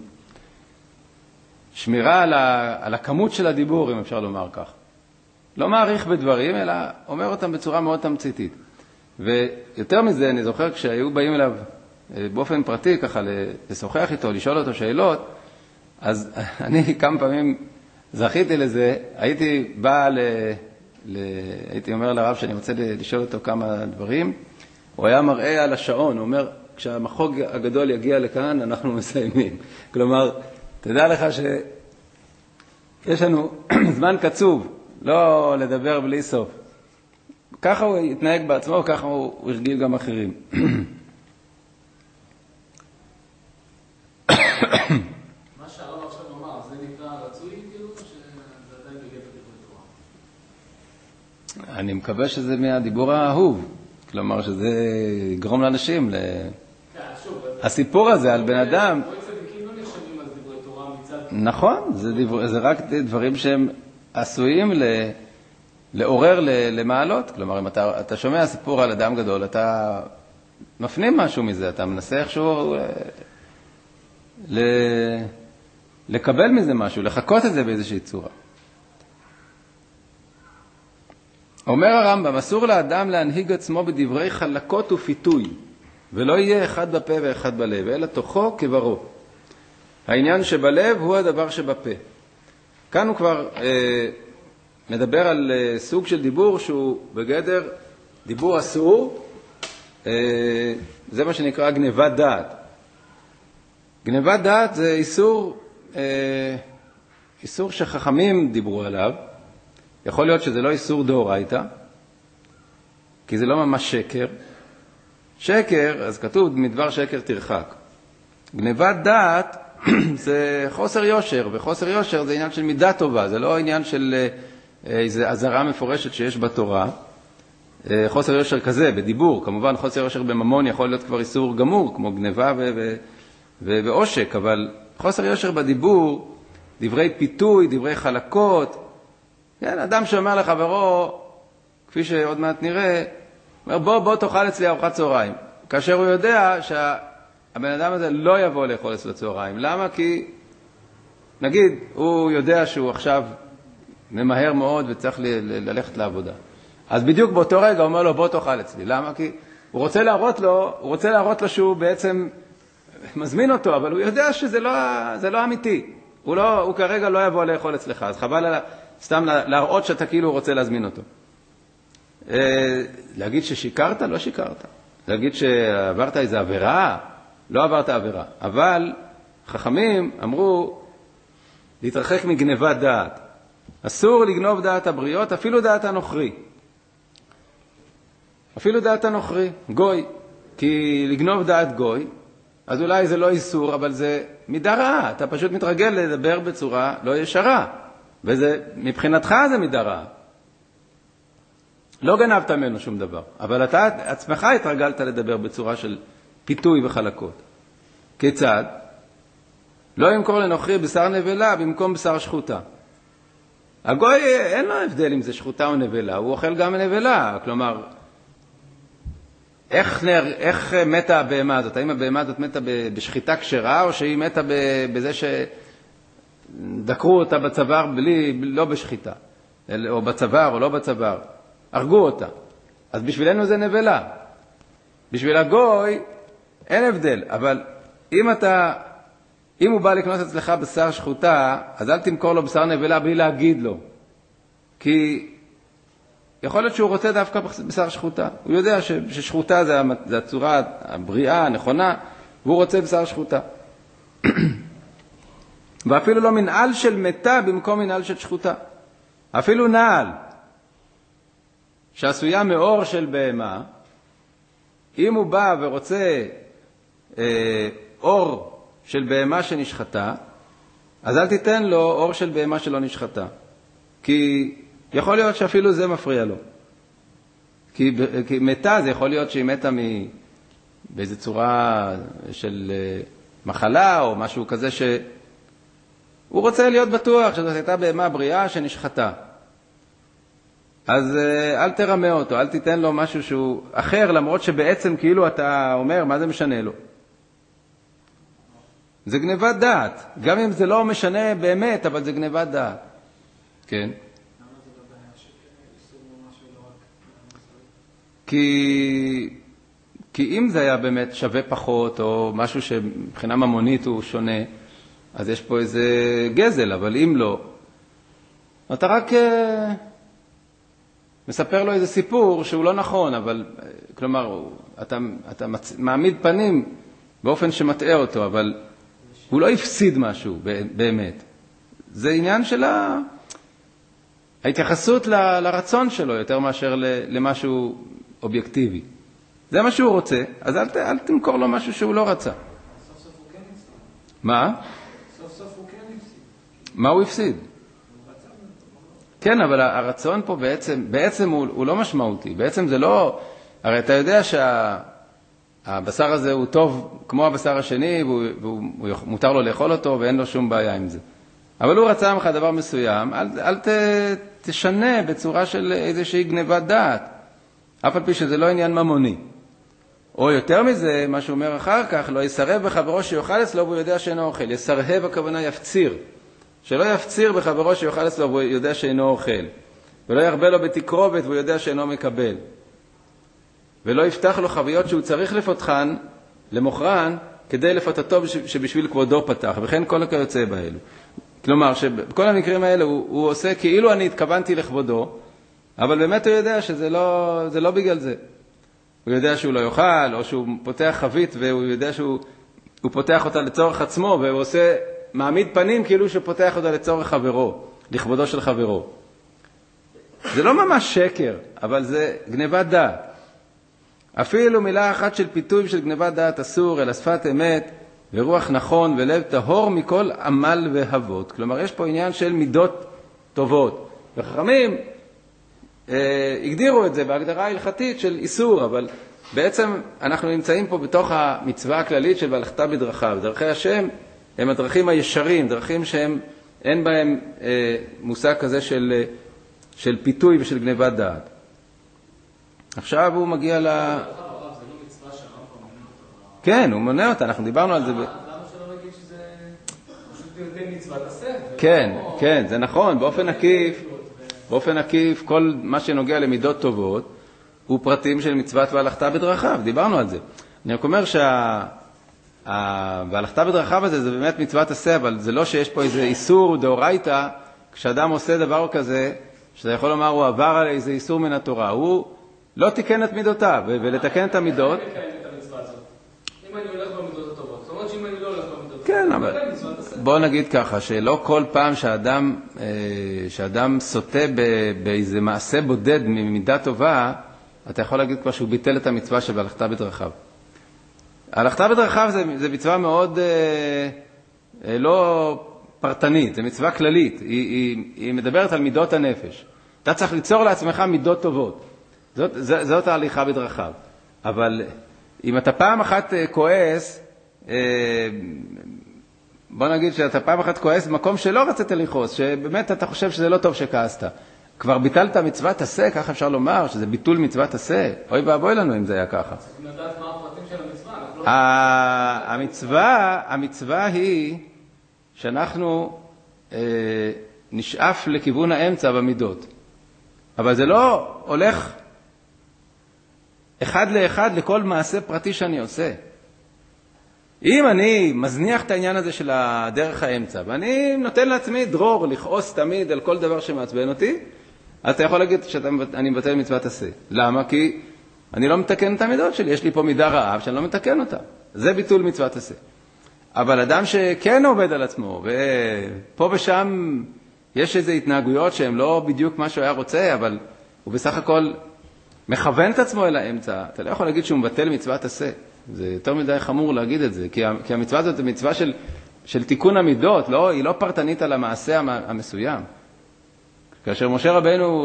שמירה על, ה, על הכמות של הדיבור, אם אפשר לומר כך. לא מעריך בדברים, אלא אומר אותם בצורה מאוד תמציתית. ויותר מזה, אני זוכר כשהיו באים אליו באופן פרטי, ככה לשוחח איתו, לשאול אותו שאלות, אז אני כמה פעמים זכיתי לזה, הייתי בא ל... ל... הייתי אומר לרב שאני רוצה לשאול אותו כמה דברים, הוא היה מראה על השעון, הוא אומר, כשהמחוג הגדול יגיע לכאן, אנחנו מסיימים. כלומר, תדע לך שיש לנו זמן קצוב, לא לדבר בלי סוף. ככה הוא יתנהג בעצמו, ככה הוא הרגיל גם אחרים. מה שהרב עכשיו אמר, זה נקרא רצוי כאילו, או שזה עדיין בגדר דברי תורה? אני מקווה שזה מהדיבור האהוב, כלומר שזה יגרום לאנשים ל... הסיפור הזה על בן אדם... נכון, זה, דבר, זה רק דברים שהם עשויים ל, לעורר למעלות. כלומר, אם אתה, אתה שומע סיפור על אדם גדול, אתה מפנים משהו מזה, אתה מנסה איכשהו ל, לקבל מזה משהו, לחכות את זה באיזושהי צורה. אומר הרמב"ם, אסור לאדם להנהיג עצמו בדברי חלקות ופיתוי, ולא יהיה אחד בפה ואחד בלב, אלא תוכו כברו. העניין שבלב הוא הדבר שבפה. כאן הוא כבר אה, מדבר על אה, סוג של דיבור שהוא בגדר דיבור אסור, אה, זה מה שנקרא גנבת דעת. גנבת דעת זה איסור, אה, איסור שחכמים דיברו עליו. יכול להיות שזה לא איסור דאורייתא, כי זה לא ממש שקר. שקר, אז כתוב מדבר שקר תרחק. גנבת דעת זה חוסר יושר, וחוסר יושר זה עניין של מידה טובה, זה לא עניין של איזו עזרה מפורשת שיש בתורה. חוסר יושר כזה, בדיבור, כמובן חוסר יושר בממון יכול להיות כבר איסור גמור, כמו גנבה ועושק, אבל חוסר יושר בדיבור, דברי פיתוי, דברי חלקות, כן, אדם שאומר לחברו, כפי שעוד מעט נראה, אומר בוא, בוא תאכל אצלי ארוחת צהריים, כאשר הוא יודע שהבן אדם הזה לא יבוא לאכול אצל הצהריים. למה? כי נגיד, הוא יודע שהוא עכשיו ממהר מאוד וצריך ל- ל- ללכת לעבודה. אז בדיוק באותו רגע הוא אומר לו בוא תאכל אצלי. למה? כי הוא רוצה להראות לו, הוא רוצה להראות לו שהוא בעצם מזמין אותו, אבל הוא יודע שזה לא, זה לא אמיתי. הוא, לא, הוא כרגע לא יבוא לאכול אצלך, אז חבל לה, סתם להראות שאתה כאילו רוצה להזמין אותו. להגיד ששיקרת? לא שיקרת. להגיד שעברת איזו עבירה? לא עברת עבירה. אבל חכמים אמרו להתרחק מגנבת דעת. אסור לגנוב דעת הבריות, אפילו דעת הנוכרי. אפילו דעת הנוכרי, גוי. כי לגנוב דעת גוי, אז אולי זה לא איסור, אבל זה מידה רעה. אתה פשוט מתרגל לדבר בצורה לא ישרה. וזה, מבחינתך זה מידה רעה. לא גנבת ממנו שום דבר, אבל אתה עצמך התרגלת לדבר בצורה של פיתוי וחלקות. כיצד? לא ימכור לנוכרי בשר נבלה במקום בשר שחוטה. הגוי אין לו הבדל אם זה שחוטה או נבלה, הוא אוכל גם נבלה. כלומר, איך, איך מתה הבהמה הזאת? האם הבהמה הזאת מתה בשחיטה כשרה, או שהיא מתה בזה שדקרו אותה בצוואר בלי, לא בשחיטה, או בצוואר או לא בצוואר? הרגו אותה. אז בשבילנו זה נבלה. בשביל הגוי אין הבדל, אבל אם אתה, אם הוא בא לקנות אצלך בשר שחוטה, אז אל תמכור לו בשר נבלה בלי להגיד לו. כי יכול להיות שהוא רוצה דווקא בשר שחוטה. הוא יודע ששחוטה זה, זה הצורה הבריאה, הנכונה, והוא רוצה בשר שחוטה. ואפילו לא מנעל של מתה במקום מנעל של שחוטה. אפילו נעל שעשויה מאור של בהמה, אם הוא בא ורוצה אה, אור של בהמה שנשחטה, אז אל תיתן לו אור של בהמה שלא נשחטה. כי יכול להיות שאפילו זה מפריע לו. כי, כי מתה, זה יכול להיות שהיא מתה מ, באיזו צורה של אה, מחלה או משהו כזה שהוא רוצה להיות בטוח שזאת הייתה בהמה בריאה שנשחטה. אז אל תרמה אותו, אל תיתן לו משהו שהוא אחר, למרות שבעצם כאילו אתה אומר, מה זה משנה לו? זה גנבת דעת, גם אם זה לא משנה באמת, אבל זה גנבת דעת. כן? למה זה לא בעיה שאיסור משהו לא רק? כי, כי אם זה היה באמת שווה פחות, או משהו שמבחינה ממונית הוא שונה, אז יש פה איזה גזל, אבל אם לא, אתה רק מספר לו איזה סיפור שהוא לא נכון, אבל, כלומר, אתה, אתה מעמיד פנים באופן שמטעה אותו, אבל הוא לא הפסיד משהו באמת. זה עניין של ההתייחסות ל, לרצון שלו יותר מאשר למשהו אובייקטיבי. זה מה שהוא רוצה, אז אל, אל תמכור לו משהו שהוא לא רצה. סוף סוף הוא כן הפסיד. מה? סוף סוף הוא כן הפסיד. מה הוא הפסיד? כן, אבל הרצון פה בעצם, בעצם הוא, הוא לא משמעותי. בעצם זה לא, הרי אתה יודע שהבשר הזה הוא טוב כמו הבשר השני, והוא, והוא, הוא מותר לו לאכול אותו ואין לו שום בעיה עם זה. אבל הוא רצה ממך דבר מסוים, אל, אל ת, תשנה בצורה של איזושהי גניבת דעת. אף על פי שזה לא עניין ממוני. או יותר מזה, מה שהוא אומר אחר כך, לא יסרב בחברו שיאכל אצלו והוא יודע שאינו אוכל. יסרב הכוונה יפציר. שלא יפציר בחברו שיאכל אצלו והוא יודע שאינו אוכל. ולא ירבה לו בתקרובת והוא יודע שאינו מקבל. ולא יפתח לו חוויות שהוא צריך לפותחן, למוכרן, כדי לפתתו שבשביל כבודו פתח. וכן כל הכיוצא באלו. כלומר, שבכל המקרים האלה הוא, הוא עושה כאילו אני התכוונתי לכבודו, אבל באמת הוא יודע שזה לא, זה לא בגלל זה. הוא יודע שהוא לא יאכל, או שהוא פותח חבית, והוא יודע שהוא הוא פותח אותה לצורך עצמו, והוא עושה, מעמיד פנים כאילו שהוא פותח אותה לצורך חברו, לכבודו של חברו. זה לא ממש שקר, אבל זה גניבת דעת. אפילו מילה אחת של פיתוי של גניבת דעת אסור, אלא שפת אמת, ורוח נכון, ולב טהור מכל עמל והבות. כלומר, יש פה עניין של מידות טובות. וחכמים, הגדירו את זה בהגדרה ההלכתית של איסור, אבל בעצם אנחנו נמצאים פה בתוך המצווה הכללית של והלכת בדרכיו. דרכי השם הם הדרכים הישרים, דרכים שהם אין בהם אה, מושג כזה של, של פיתוי ושל גניבת דעת. עכשיו הוא מגיע ל... כן, הוא מונה אותה, אנחנו דיברנו על זה. למה שלא נגיד שזה פשוט בידי מצוות עשה? כן, כן, זה נכון, באופן עקיף. באופן עקיף, כל מה שנוגע למידות טובות, הוא פרטים של מצוות והלכת בדרכיו. דיברנו על זה. אני רק אומר שההלכת בדרכיו הזה זה באמת מצוות עשה, אבל זה לא שיש פה איזה איסור דאורייתא, כשאדם עושה דבר כזה, שאתה יכול לומר, הוא עבר על איזה איסור מן התורה. הוא לא תיקן את מידותיו, ולתקן את המידות. אני מקיים את המצווה הזאת. אם אני הולך במידות הטובות, זאת אומרת שאם אני לא הולך במידות כן, אבל בוא נגיד ככה, שלא כל פעם שאדם, שאדם סוטה באיזה מעשה בודד ממידה טובה, אתה יכול להגיד כבר שהוא ביטל את המצווה של הלכת בדרכיו. הלכת בדרכיו זה, זה מצווה מאוד לא פרטנית, זה מצווה כללית, היא, היא, היא מדברת על מידות הנפש. אתה צריך ליצור לעצמך מידות טובות. זאת, זאת, זאת ההליכה בדרכיו. אבל אם אתה פעם אחת כועס, בוא נגיד שאתה פעם אחת כועס במקום שלא רצית לכעוס, שבאמת אתה חושב שזה לא טוב שכעסת. כבר ביטלת מצוות עשה, ככה אפשר לומר, שזה ביטול מצוות עשה. אוי ואבוי לנו אם זה היה ככה. צריכים לדעת מה הפרטים של המצווה. המצווה, המצווה היא שאנחנו נשאף לכיוון האמצע במידות. אבל זה לא הולך אחד לאחד לכל מעשה פרטי שאני עושה. אם אני מזניח את העניין הזה של הדרך האמצע, ואני נותן לעצמי דרור לכעוס תמיד על כל דבר שמעצבן אותי, אז אתה יכול להגיד שאני מבטל מצוות עשה. למה? כי אני לא מתקן את המידות שלי. יש לי פה מידה רעה שאני לא מתקן אותה. זה ביטול מצוות עשה. אבל אדם שכן עובד על עצמו, ופה ושם יש איזה התנהגויות שהן לא בדיוק מה שהוא היה רוצה, אבל הוא בסך הכל מכוון את עצמו אל האמצע. אתה לא יכול להגיד שהוא מבטל מצוות עשה. זה יותר מדי חמור להגיד את זה, כי, כי המצווה הזאת היא מצווה של, של תיקון המידות, לא, היא לא פרטנית על המעשה המסוים. כאשר משה רבנו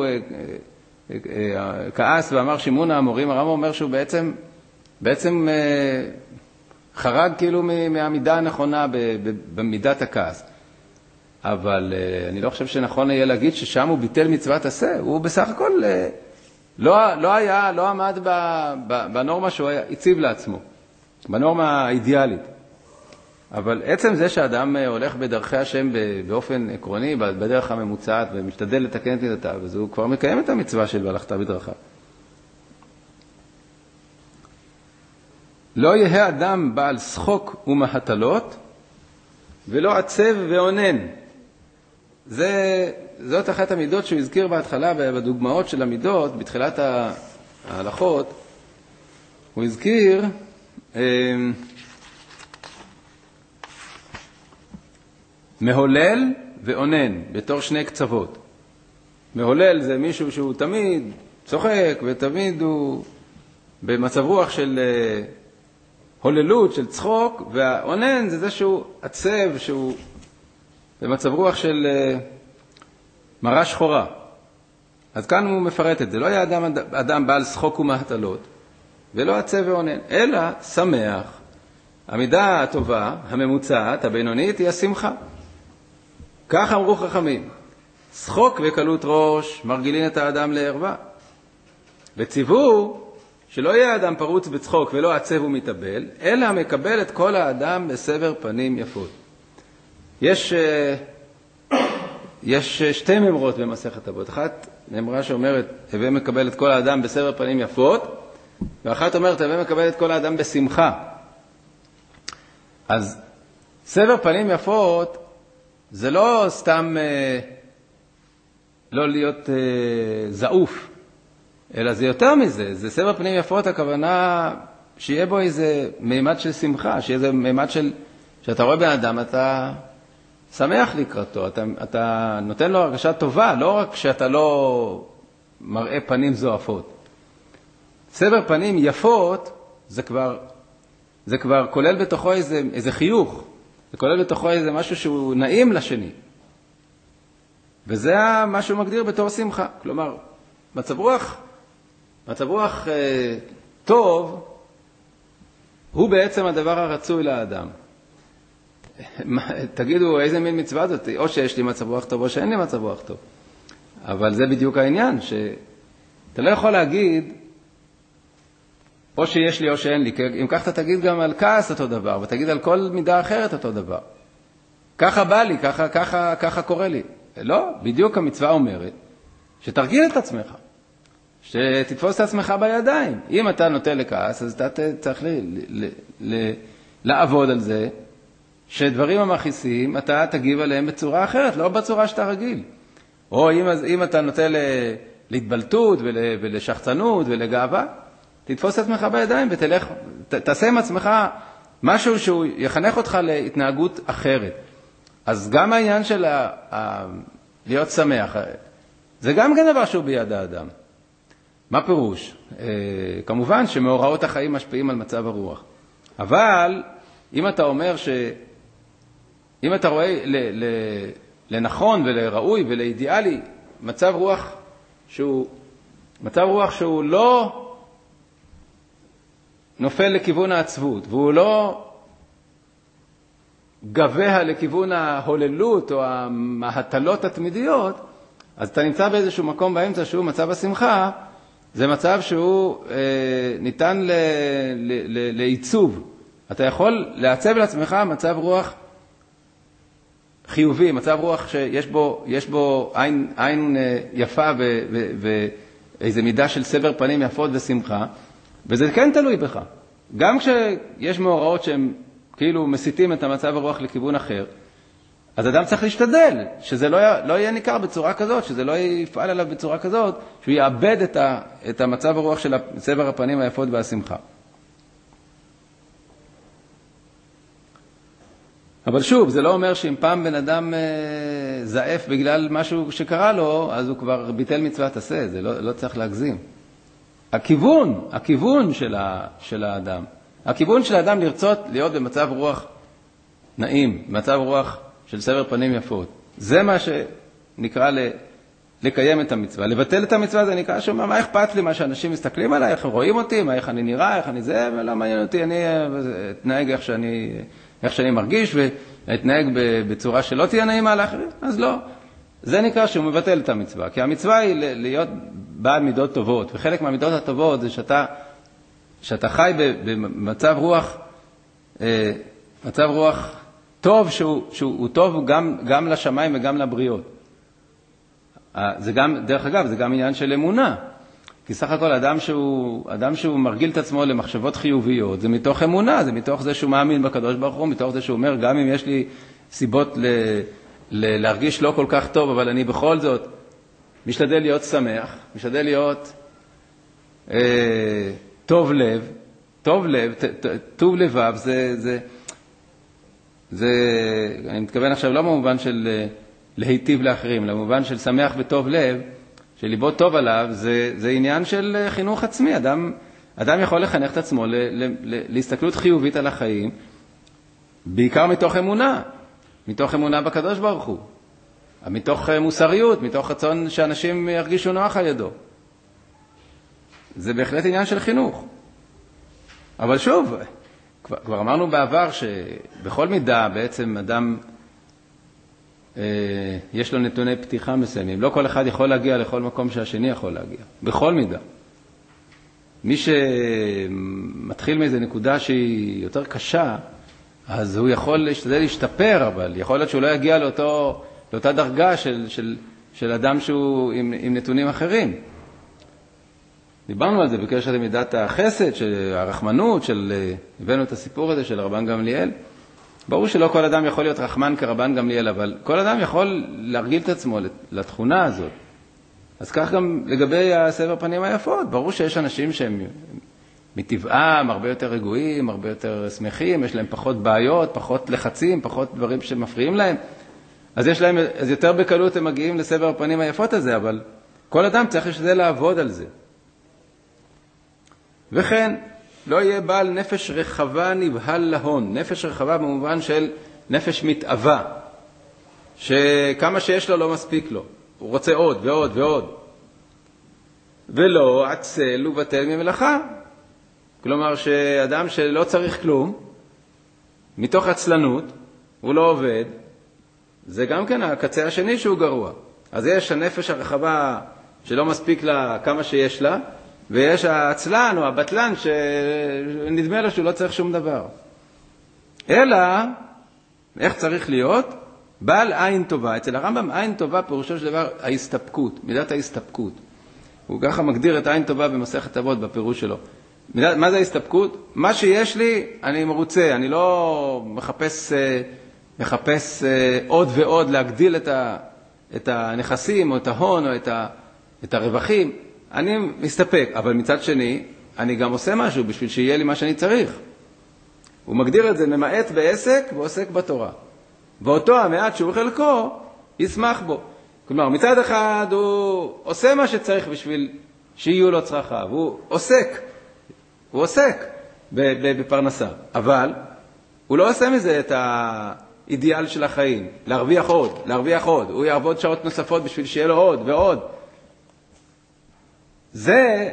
כעס ואמר שימון האמורים, הרמב"ם אומר שהוא בעצם, בעצם חרג כאילו מהמידה הנכונה במידת הכעס. אבל אני לא חושב שנכון יהיה להגיד ששם הוא ביטל מצוות עשה, הוא בסך הכל לא, לא היה, לא עמד בנורמה שהוא הציב לעצמו, בנורמה האידיאלית. אבל עצם זה שאדם הולך בדרכי השם באופן עקרוני, בדרך הממוצעת, ומשתדל לתקן את מידותיו, אז הוא כבר מקיים את המצווה של והלכת בדרכיו. לא יהיה אדם בעל שחוק ומהטלות, ולא עצב ועונן. זה, זאת אחת המידות שהוא הזכיר בהתחלה, בדוגמאות של המידות, בתחילת ההלכות, הוא הזכיר אה, מהולל ועונן, בתור שני קצוות. מהולל זה מישהו שהוא תמיד צוחק, ותמיד הוא במצב רוח של אה, הוללות, של צחוק, והעונן זה זה שהוא עצב, שהוא במצב רוח של uh, מראה שחורה. אז כאן הוא מפרט את זה. לא היה אדם, אדם בעל שחוק ומהטלות, ולא עצב ועונן, אלא שמח. המידה הטובה, הממוצעת, הבינונית, היא השמחה. כך אמרו חכמים. שחוק וקלות ראש מרגילין את האדם לערווה. וציוו שלא יהיה האדם פרוץ בצחוק ולא עצב ומתאבל, אלא מקבל את כל האדם בסבר פנים יפות. יש, יש שתי ממרות במסכת אבות. אחת ממרה שאומרת, הווה מקבל את כל האדם בסבר פנים יפות, ואחת אומרת, הווה מקבל את כל האדם בשמחה. אז סבר פנים יפות זה לא סתם אה, לא להיות אה, זעוף, אלא זה יותר מזה. זה סבר פנים יפות, הכוונה שיהיה בו איזה מימד של שמחה, שיהיה איזה מימד של, שאתה רואה בן אדם, אתה שמח לקראתו, אתה, אתה נותן לו הרגשה טובה, לא רק שאתה לא מראה פנים זועפות. סבר פנים יפות, זה כבר, זה כבר כולל בתוכו איזה, איזה חיוך, זה כולל בתוכו איזה משהו שהוא נעים לשני. וזה מה שהוא מגדיר בתור שמחה. כלומר, מצב רוח, מצב רוח אה, טוב, הוא בעצם הדבר הרצוי לאדם. תגידו, איזה מין מצווה זאת? או שיש לי מצב רוח טוב, או שאין לי מצב רוח טוב. אבל זה בדיוק העניין, שאתה לא יכול להגיד, או שיש לי או שאין לי. אם כך אתה תגיד גם על כעס אותו דבר, ותגיד על כל מידה אחרת אותו דבר. ככה בא לי, ככה, ככה, ככה קורה לי. לא, בדיוק המצווה אומרת, שתרגיל את עצמך, שתתפוס את עצמך בידיים. אם אתה נוטה לכעס, אז אתה צריך ל, ל, ל, לעבוד על זה, שדברים המכעיסים, אתה תגיב עליהם בצורה אחרת, לא בצורה שאתה רגיל. או אם, אם אתה נוטה ל, להתבלטות ול, ולשחצנות ולגאווה, תתפוס את עצמך בידיים ותלך, ת, תעשה עם עצמך משהו שהוא יחנך אותך להתנהגות אחרת. אז גם העניין של ה, ה, להיות שמח, זה גם כן דבר שהוא ביד האדם. מה פירוש? אה, כמובן שמאורעות החיים משפיעים על מצב הרוח. אבל אם אתה אומר ש... אם אתה רואה ל, ל, לנכון ולראוי ולאידיאלי מצב רוח שהוא, מצב רוח שהוא לא נופל לכיוון העצבות, והוא לא גבוה לכיוון ההוללות או המהטלות התמידיות, אז אתה נמצא באיזשהו מקום באמצע שהוא מצב השמחה, זה מצב שהוא אה, ניתן ל, ל, ל, לעיצוב. אתה יכול לעצב לעצמך מצב רוח חיובי, מצב רוח שיש בו, יש בו עין, עין יפה ואיזו מידה של סבר פנים יפות ושמחה, וזה כן תלוי בך. גם כשיש מאורעות שהם כאילו מסיתים את המצב הרוח לכיוון אחר, אז אדם צריך להשתדל, שזה לא, לא יהיה ניכר בצורה כזאת, שזה לא יפעל עליו בצורה כזאת, שהוא יאבד את, ה, את המצב הרוח של סבר הפנים היפות והשמחה. אבל שוב, זה לא אומר שאם פעם בן אדם אה, זעף בגלל משהו שקרה לו, אז הוא כבר ביטל מצוות עשה, זה לא, לא צריך להגזים. הכיוון, הכיוון של, ה, של האדם, הכיוון של האדם לרצות להיות במצב רוח נעים, במצב רוח של סבר פנים יפות. זה מה שנקרא ל, לקיים את המצווה. לבטל את המצווה זה נקרא שאומר, מה אכפת לי מה שאנשים מסתכלים עליי, איך הם רואים אותי, מה, איך אני נראה, איך אני זה, ולא מעניין אותי, אני אתנהג איך שאני... איך שאני מרגיש, ולהתנהג בצורה שלא תהיה נעימה לאחרים, אז לא. זה נקרא שהוא מבטל את המצווה, כי המצווה היא להיות בעל מידות טובות, וחלק מהמידות הטובות זה שאתה, שאתה חי במצב רוח, מצב רוח טוב, שהוא, שהוא טוב גם, גם לשמיים וגם לבריות. זה גם, דרך אגב, זה גם עניין של אמונה. כי סך הכל אדם שהוא, אדם שהוא מרגיל את עצמו למחשבות חיוביות, זה מתוך אמונה, זה מתוך זה שהוא מאמין בקדוש ברוך הוא, מתוך זה שהוא אומר, גם אם יש לי סיבות ל, להרגיש לא כל כך טוב, אבל אני בכל זאת משתדל להיות שמח, משתדל להיות אה, טוב לב, טוב לב, ט, ט, טוב לבב, זה, זה, זה, אני מתכוון עכשיו לא במובן של להיטיב לאחרים, אלא במובן של שמח וטוב לב, שליבו טוב עליו, זה, זה עניין של חינוך עצמי. אדם, אדם יכול לחנך את עצמו ל, ל, ל, להסתכלות חיובית על החיים, בעיקר מתוך אמונה, מתוך אמונה בקדוש ברוך הוא, מתוך מוסריות, מתוך רצון שאנשים ירגישו נוח על ידו. זה בהחלט עניין של חינוך. אבל שוב, כבר, כבר אמרנו בעבר שבכל מידה בעצם אדם אה, יש לו נתוני פתיחה מסוימים. לא כל אחד יכול להגיע לכל מקום שהשני יכול להגיע. בכל מידה. מי שמתחיל מאיזו נקודה שהיא יותר קשה, אז הוא יכול להשתדל להשתפר, אבל יכול להיות שהוא לא יגיע לאותו, לאותה דרגה של, של, של אדם שהוא עם, עם נתונים אחרים. דיברנו על זה בקשר למידת החסד, של הרחמנות, של, הבאנו את הסיפור הזה של רבן גמליאל. ברור שלא כל אדם יכול להיות רחמן כרבן גמליאל, אבל כל אדם יכול להרגיל את עצמו לתכונה הזאת. אז כך גם לגבי הסבר פנים היפות, ברור שיש אנשים שהם מטבעם הרבה יותר רגועים, הרבה יותר שמחים, יש להם פחות בעיות, פחות לחצים, פחות דברים שמפריעים להם. אז יש להם, אז יותר בקלות הם מגיעים לסבר הפנים היפות הזה, אבל כל אדם צריך לשתדל לעבוד על זה. וכן, לא יהיה בעל נפש רחבה נבהל להון. נפש רחבה במובן של נפש מתאווה, שכמה שיש לו לא מספיק לו. הוא רוצה עוד ועוד ועוד. ולא עצל ובטל ממלאכה. כלומר שאדם שלא צריך כלום, מתוך עצלנות, הוא לא עובד, זה גם כן הקצה השני שהוא גרוע. אז יש הנפש הרחבה שלא מספיק לה כמה שיש לה, ויש העצלן או הבטלן שנדמה לו שהוא לא צריך שום דבר. אלא, איך צריך להיות? בעל עין טובה. אצל הרמב"ם עין טובה פירושו של דבר ההסתפקות, מידת ההסתפקות. הוא ככה מגדיר את עין טובה במסכת אבות בפירוש שלו. מה זה ההסתפקות? מה שיש לי, אני מרוצה, אני לא מחפש, מחפש עוד ועוד להגדיל את, ה, את הנכסים או את ההון או את, ה, את הרווחים. אני מסתפק, אבל מצד שני, אני גם עושה משהו בשביל שיהיה לי מה שאני צריך. הוא מגדיר את זה ממעט בעסק ועוסק בתורה. ואותו המעט שהוא חלקו, ישמח בו. כלומר, מצד אחד הוא עושה מה שצריך בשביל שיהיו לו צרכיו. הוא עוסק, הוא עוסק בפרנסה. אבל הוא לא עושה מזה את האידיאל של החיים. להרוויח עוד, להרוויח עוד. הוא יעבוד שעות נוספות בשביל שיהיה לו עוד ועוד. זה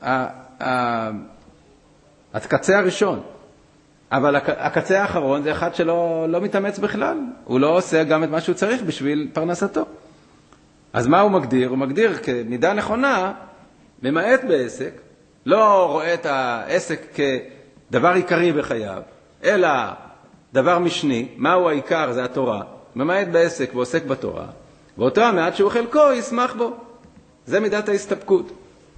הקצה הראשון. אבל הקצה האחרון זה אחד שלא לא מתאמץ בכלל. הוא לא עושה גם את מה שהוא צריך בשביל פרנסתו. אז מה הוא מגדיר? הוא מגדיר כמידה נכונה, ממעט בעסק, לא רואה את העסק כדבר עיקרי בחייו, אלא דבר משני. מהו העיקר? זה התורה. ממעט בעסק ועוסק בתורה. ואותו המעט שהוא חלקו ישמח בו. זה מידת ההסתפקות.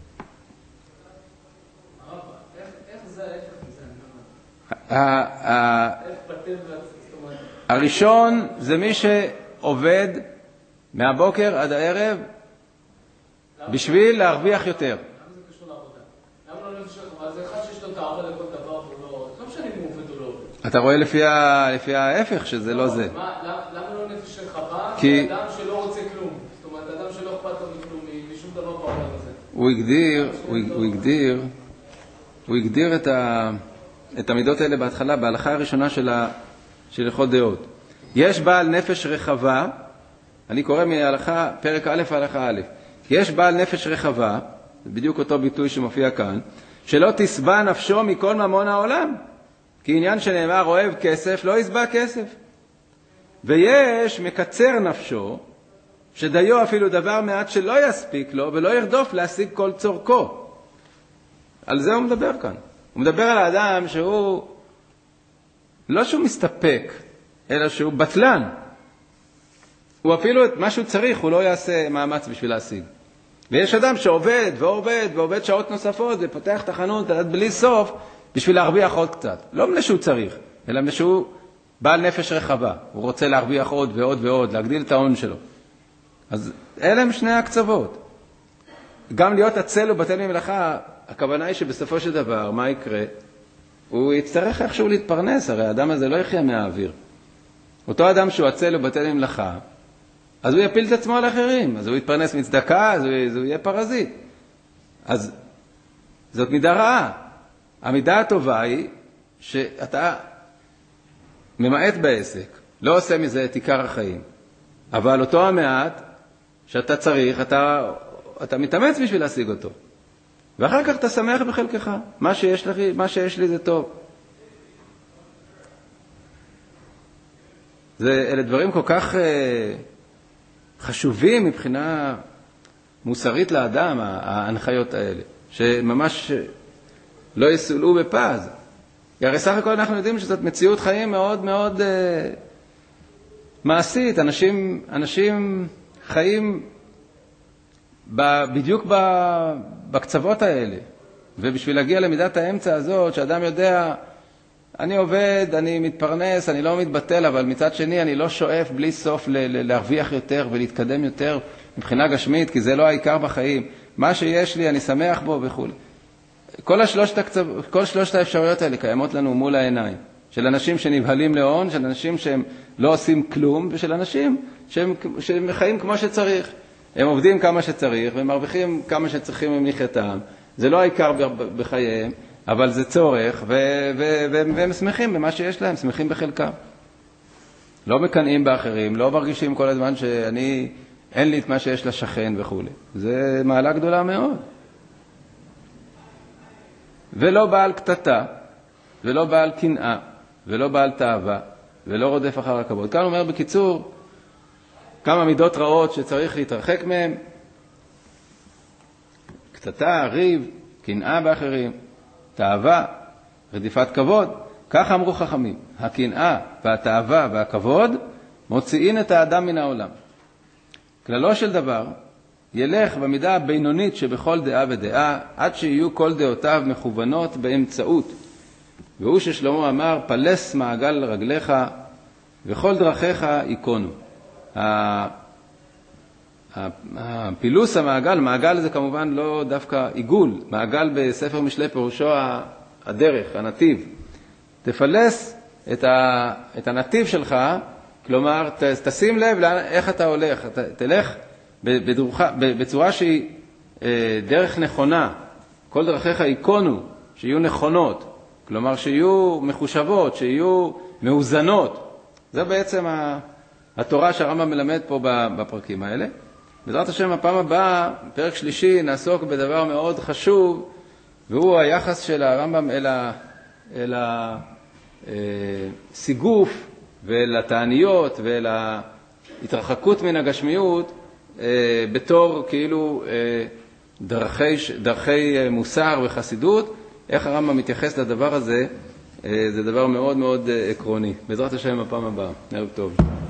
הראשון זה מי שעובד מהבוקר עד הערב בשביל להרוויח יותר. למה זה קשור לעבודה? למה לא נפש רחבה? זה אחד שיש לו תאווה לכל דבר, לא משנה אם הוא עובד או לא עובד. אתה רואה לפי ההפך שזה לא זה. למה לא נפש רחבה? כי אדם שלא רוצה כלום. זאת אומרת, אדם שלא אכפת לו מכלום, משום דבר בעולם הזה. הוא הגדיר, הוא הגדיר, הוא הגדיר את ה... את המידות האלה בהתחלה, בהלכה הראשונה של, ה... של הלכות דעות. יש בעל נפש רחבה, אני קורא מההלכה, פרק א' ההלכה א', יש בעל נפש רחבה, בדיוק אותו ביטוי שמופיע כאן, שלא תסבע נפשו מכל ממון העולם. כי עניין שנאמר, אוהב כסף, לא יסבע כסף. ויש מקצר נפשו, שדיו אפילו דבר מעט שלא יספיק לו, ולא ירדוף להשיג כל צורכו. על זה הוא מדבר כאן. הוא מדבר על האדם שהוא, לא שהוא מסתפק, אלא שהוא בטלן. הוא אפילו את מה שהוא צריך, הוא לא יעשה מאמץ בשביל להשיג. ויש אדם שעובד ועובד ועובד שעות נוספות, ופותח את החנות בלי סוף, בשביל להרוויח עוד קצת. לא מפני שהוא צריך, אלא מפני שהוא בעל נפש רחבה, הוא רוצה להרוויח עוד ועוד ועוד, להגדיל את ההון שלו. אז אלה הם שני הקצוות. גם להיות עצל ובטל ממלאכה, הכוונה היא שבסופו של דבר, מה יקרה? הוא יצטרך איכשהו להתפרנס, הרי האדם הזה לא יחיה מהאוויר. אותו אדם שהוא עצל ובטל ממלאכה, אז הוא יפיל את עצמו על אחרים, אז הוא יתפרנס מצדקה, אז הוא, אז הוא יהיה פרזיט. אז זאת מידה רעה. המידה הטובה היא שאתה ממעט בעסק, לא עושה מזה את עיקר החיים, אבל אותו המעט שאתה צריך, אתה, אתה מתאמץ בשביל להשיג אותו. ואחר כך אתה שמח בחלקך. מה שיש לי, מה שיש לי זה טוב. זה, אלה דברים כל כך אה, חשובים מבחינה מוסרית לאדם, ההנחיות האלה, שממש לא יסולאו בפז. הרי סך הכל אנחנו יודעים שזאת מציאות חיים מאוד מאוד אה, מעשית. אנשים, אנשים חיים ב, בדיוק ב, בקצוות האלה. ובשביל להגיע למידת האמצע הזאת, שאדם יודע, אני עובד, אני מתפרנס, אני לא מתבטל, אבל מצד שני אני לא שואף בלי סוף ל, ל, להרוויח יותר ולהתקדם יותר מבחינה גשמית, כי זה לא העיקר בחיים. מה שיש לי אני שמח בו וכו'. כל השלושת, הקצו... כל שלושת האפשרויות האלה קיימות לנו מול העיניים. של אנשים שנבהלים להון, של אנשים שהם לא עושים כלום, ושל אנשים שהם, שהם חיים כמו שצריך. הם עובדים כמה שצריך, והם מרוויחים כמה שצריכים ממחייתם. זה לא העיקר בחייהם, אבל זה צורך, ו... ו... ו... והם שמחים במה שיש להם, שמחים בחלקם. לא מקנאים באחרים, לא מרגישים כל הזמן שאני, אין לי את מה שיש לשכן וכו'. זה מעלה גדולה מאוד. ולא בעל קטטה, ולא בעל קנאה, ולא בעל תאווה, ולא רודף אחר הכבוד. כאן אומר בקיצור, כמה מידות רעות שצריך להתרחק מהם. קטטה, ריב, קנאה באחרים, תאווה, רדיפת כבוד. כך אמרו חכמים, הקנאה והתאווה והכבוד מוציאים את האדם מן העולם. כללו של דבר, ילך במידה הבינונית שבכל דעה ודעה, עד שיהיו כל דעותיו מכוונות באמצעות. והוא ששלמה אמר, פלס מעגל רגליך וכל דרכיך ייכונו. הפילוס המעגל, מעגל זה כמובן לא דווקא עיגול, מעגל בספר משלי פירושו הדרך, הנתיב. תפלס את, ה, את הנתיב שלך, כלומר ת, תשים לב לאן, איך אתה הולך, ת, תלך בדרוך, בצורה שהיא דרך נכונה, כל דרכיך ייכונו, שיהיו נכונות, כלומר שיהיו מחושבות, שיהיו מאוזנות. זה בעצם התורה שהרמב"ם מלמד פה בפרקים האלה. בעזרת השם, הפעם הבאה, פרק שלישי, נעסוק בדבר מאוד חשוב, והוא היחס של הרמב"ם אל, ה, אל הסיגוף ואל התעניות ואל ההתרחקות מן הגשמיות, בתור כאילו דרכי, דרכי מוסר וחסידות. איך הרמב"ם מתייחס לדבר הזה, זה דבר מאוד מאוד עקרוני. בעזרת השם, הפעם הבאה. ערב טוב.